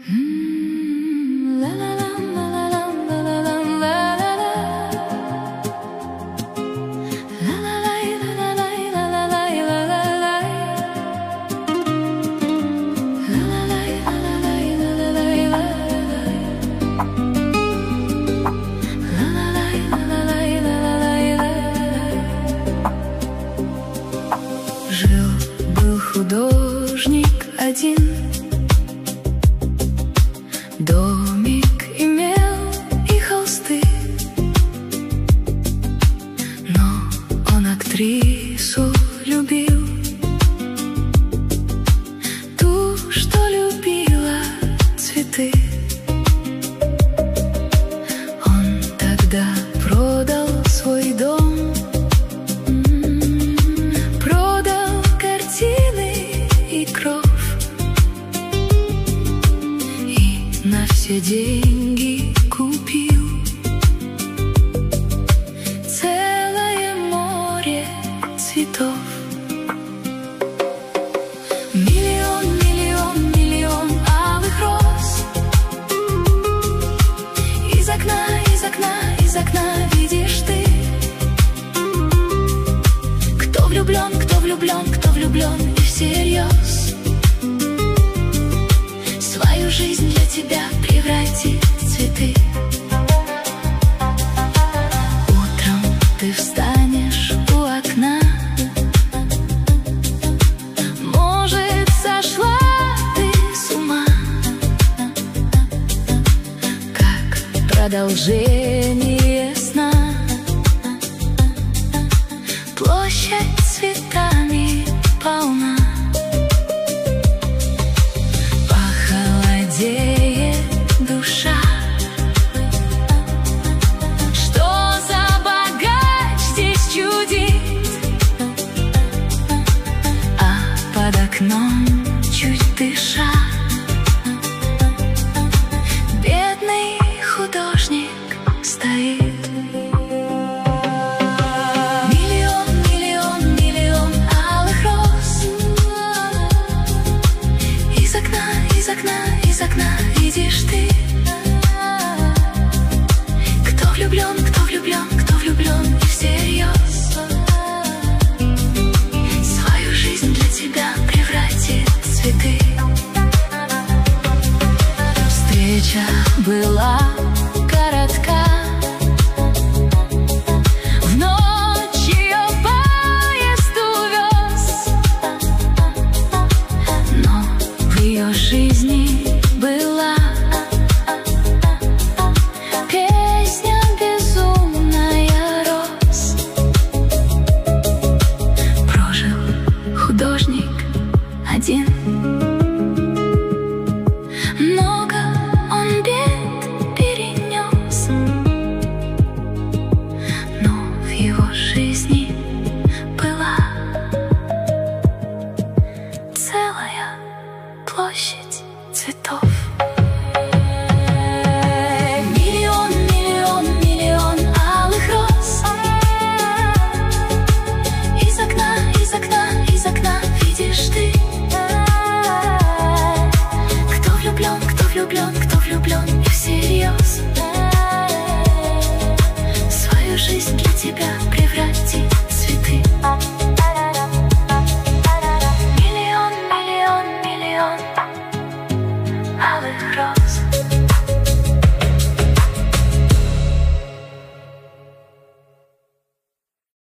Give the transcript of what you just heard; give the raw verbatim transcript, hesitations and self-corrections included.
Жил-был художник один, домик имел и холсты, но он актрису любил, ту, что любила цветы. Он тогда продал свой дом, на все деньги купил целое море цветов. Миллион, миллион, миллион алых роз. Из окна, из окна, из окна видишь ты. Кто влюблен, кто влюблен, кто влюблен и всерьез свою жизнь для тебя превратит в цветы. Утром ты встанешь у окна, может, сошла ты с ума, как продолжение сна. Площадь цветами полна. Душа, что за богач здесь чудит, а под окном чуть дыша бедный художник стоит. Миллион, миллион, миллион алых роз. Из окна, из окна, из окна видишь ты. Кто влюблен, кто влюблен, кто влюблен и всерьез свою жизнь для тебя превратит в цветы. Встреча была коротка, в ночь ее поезд увез, но в ее жизни была песня безумная роз. Прожил художник один, много он бед перенес, но в его жизни была целая площадь цветов. Миллион, миллион, миллион алых роз. Из окна, из окна, из окна видишь ты. Кто влюблен, кто влюблен, кто влюблен и всерьез свою жизнь для тебя превратит в цветы. Миллион, миллион, миллион алых роз.